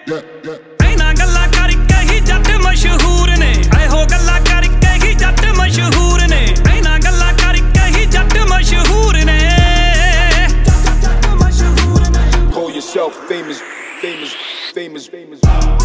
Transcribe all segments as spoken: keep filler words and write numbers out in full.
ਇਹਨਾਂ ਗੱਲਾਂ ਕਰਕੇ ਹੀ ਜੱਟ ਮਸ਼ਹੂਰ ਨੇ, ਇਹੋ ਗੱਲਾਂ ਕਰਕੇ ਹੀ ਜੱਟ ਮਸ਼ਹੂਰ ਨੇ, ਇਹਨਾਂ ਗੱਲਾਂ ਕਰਕੇ ਹੀ ਜੱਟ ਮਸ਼ਹੂਰ ਨੇ। Call yourself famous, famous, famous, famous.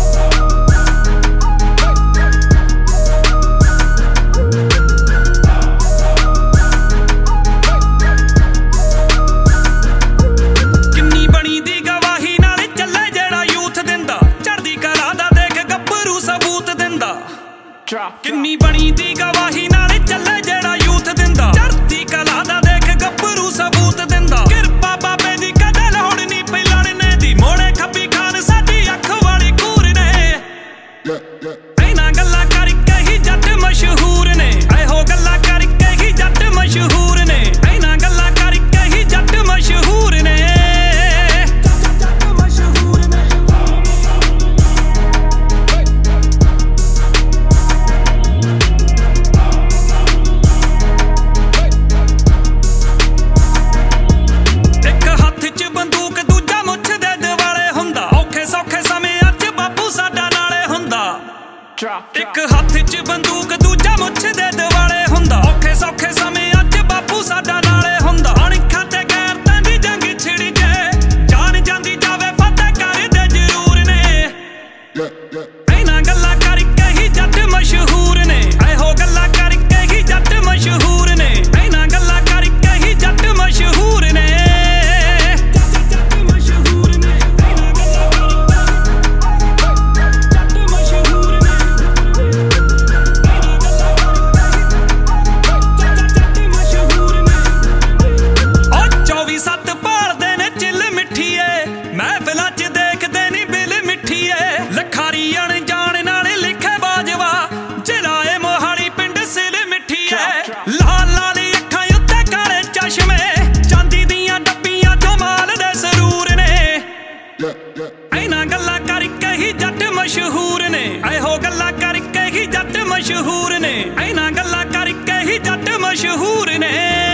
ਕਿੰਨੀ ਬਣੀ ਦੀ ਗਵਾਹੀ ਨਾਲ ਚੱਲੇ ਜਿਹੜਾ ਯੂਥ ਦਿੰਦਾ, ਚੜ੍ਹਦੀ ਕਲਾ ਦਾ ਦੇਖ ਗੱਭਰੂ ਸਬੂਤ ਦਿੰਦਾ। ਕਿਰਪਾ ਬਾਬੇ ਦੀ ਕਦੇ ਲੋੜ ਨਹੀਂ ਪਈ ਲੜਨੇ ਦੀ, ਮੋੜੇ ਖੱਬੀ ਖਾਨ ਸਾਡੀ ਅੱਖ ਵਾਲੀ ਕੂਰ ਨੇ। ਇਹਨਾਂ ਗੱਲਾਂ ਕਰਕੇ ਹੀ ਜੱਟ ਮਸ਼ਹੂਰ ਨੇ, ਇਹੋ ਗੱਲਾਂ ਕਰਕੇ ਹੀ ਜੱਟ ਮਸ਼ਹੂਰ ਨੇ, ਇਹਨਾਂ ਗੱਲਾਂ ਕਰਕੇ ਹੀ ਜੱਟ ਮਸ਼ਹੂਰ ਨੇ। ਇੱਕ ਹੱਥ 'ਚ ਬੰਦੂਕ ਦੂਜਾ ਮੁੱਛ ਦੇ ਦੁਆਲੇ ਹੁੰਦਾ, ਔਖੇ ਸੌਖੇ ਸਮਿਆਂ 'ਚ ਬਾਪੂ ਸਾਡਾ ਨਾਲੇ ਹੁੰਦਾ। ਅਣਖਾਂ ਤੇ ਗੈਰਤਾਂ ਦੀ ਜੰਗ ਛਿੜੀ ਜੇ ਜਾਨ ਜਾਂਦੀ ਜਾਵੇ ਫਤਿਹ ਕਰਦੇ ਜ਼ਰੂਰ ਨੇ। ਇਹਨਾਂ ਗੱਲਾਂ ਕਰਕੇ ਹੀ ਜੱਟ ਮਸ਼ਹੂਰ ਨੇ, ਇਹੋ ਗੱਲਾਂ ਕਰਕੇ ਹੀ ਜੱਟ ਮਸ਼ਹੂਰ ਨੇ, ਇਹਨਾਂ ਗੱਲਾਂ ਕਰਕੇ ਹੀ ਜੱਟ ਮਸ਼ਹੂਰ ਨੇ। ਮਹਿਫਿਲਾਂ 'ਚ ਦੇਖਦੇ ਨੀ ਬਿਲ ਮਿੱਠੀਏ, ਲਖਾਰੀ ਅਣਜਾਣ ਨਾਲ ਲਿਖੇ ਬਾਜਵਾ, ਜ਼ਿਲ੍ਹਾ ਮੋਹਾਲੀ ਪਿੰਡ ਸਿਲ ਮਿੱਠੀਏ। ਲਾਲ ਲਾਲ ਅੱਖਾਂ ਉੱਤੇ ਕਾਲੇ ਚਸ਼ਮੇ, ਚਾਂਦੀ ਦੀਆਂ ਡੱਬੀਆਂ ਚੋਂ ਮਾਲ ਦੇ ਸਰੂਰ ਨੇ। ਇਹਨਾਂ ਗੱਲਾਂ ਕਰਕੇ ਹੀ ਜੱਟ ਮਸ਼ਹੂਰ ਨੇ, ਇਹੋ ਗੱਲਾਂ ਕਰਕੇ ਹੀ ਜੱਟ ਮਸ਼ਹੂਰ ਨੇ, ਇਹਨਾਂ ਗੱਲਾਂ ਕਰਕੇ ਹੀ ਜੱਟ ਮਸ਼ਹੂਰ ਨੇ।